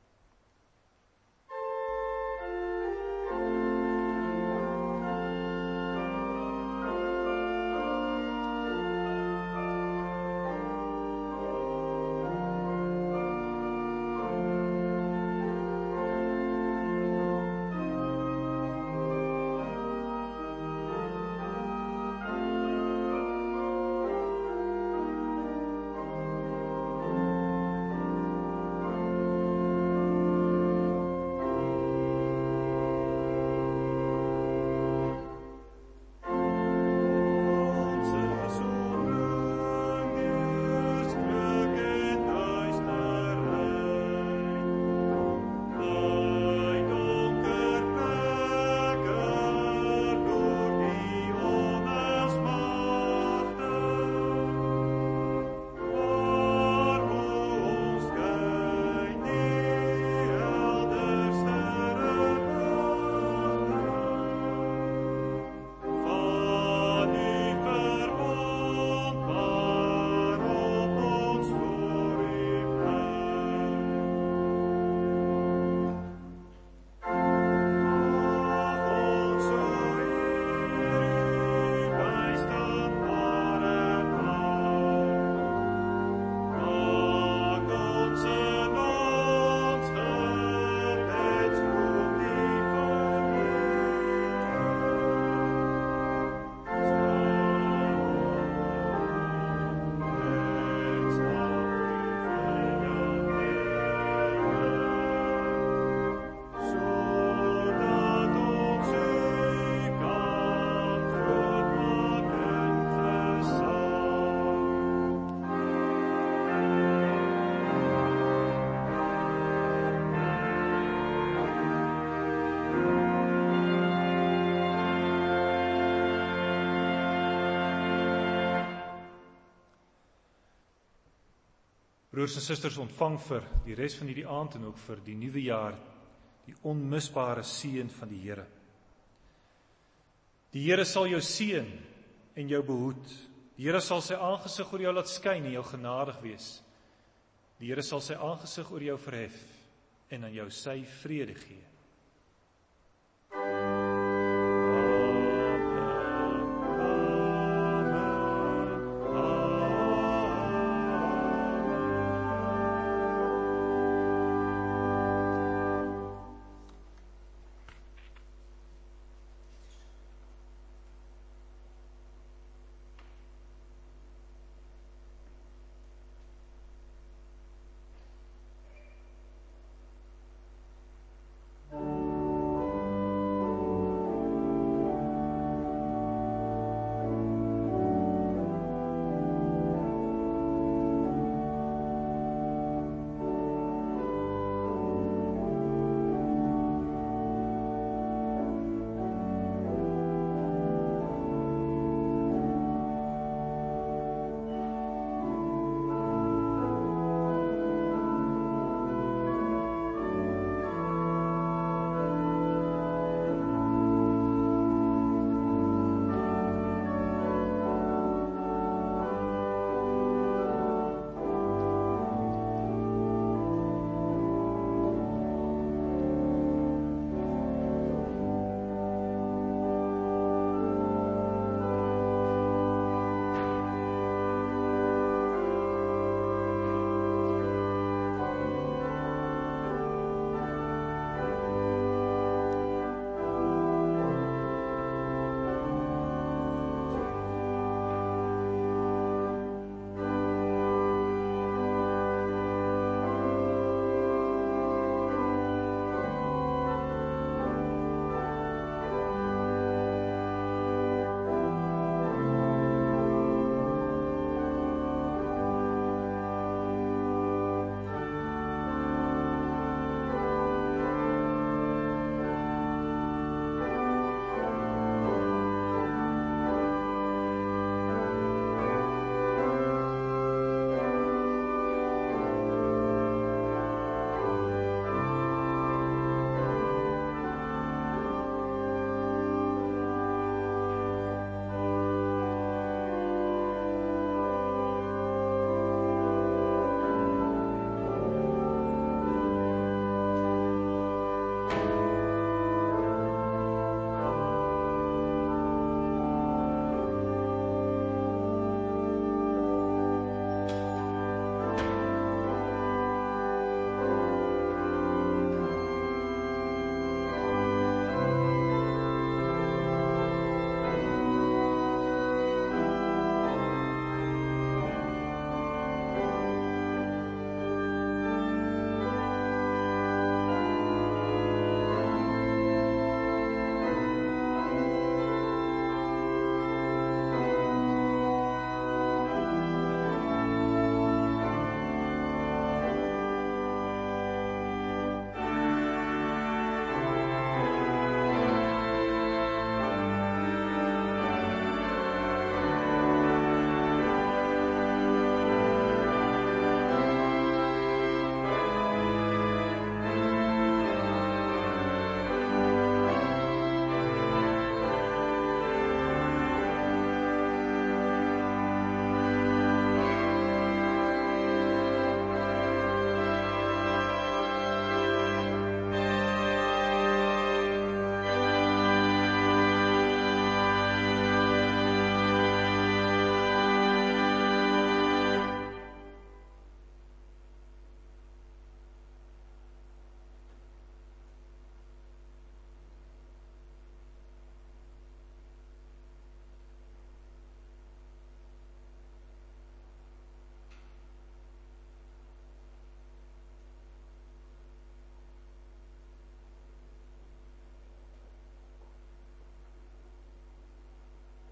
Broers en susters, ontvang vir die res van hierdie aand en ook vir die nuwe jaar die onmisbare seën van die Here. Die Here sal jou seën en jou behoed. Die Here sal sy aangesig oor jou laat skyn en jou genadig wees. Die Here sal sy aangesig oor jou verhef en aan jou sy vrede gee.